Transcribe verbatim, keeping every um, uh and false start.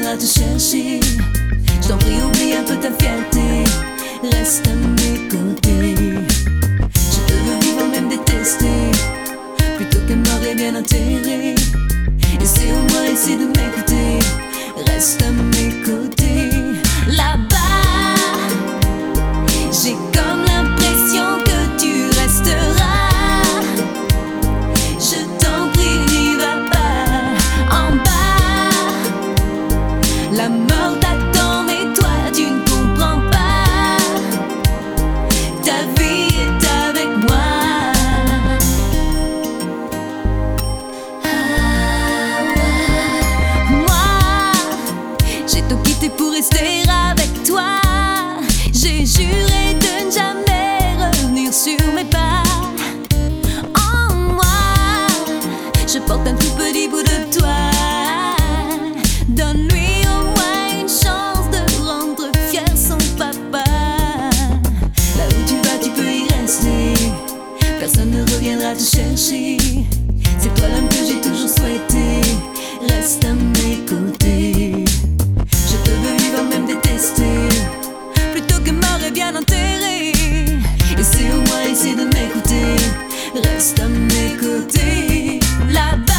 reviendra te chercher. Je t'en prie, oublie un peu ta fierté, reste à mes côtés. Je te veux vivant, même détesté, plutôt que mort et bien enterré. Essaie au moins, essaie de m'écouter, reste à mes côtés. Là-bas, j'ai comme l'impression que tu resteras. Je t'en prie, n'y va pas. En bas, la mort t'attend, mais toi tu ne comprends pas. Ta vie est avec moi. Ah, ouais. Moi, j'ai tout quitté pour rester avec toi. J'ai juré de ne jamais revenir sur mes pas. En moi, je porte un tout petit bout de toi. Donne-lui au moins une chance de rendre fier son papa. Là où tu vas, tu peux y rester, personne ne reviendra te chercher. C'est toi l'homme que j'ai toujours souhaité, reste à mes côtés. Je te veux vivant, même détesté, plutôt que mort et bien enterré. Essaie au moins, essaie de m'écouter, reste à mes côtés. Là-bas,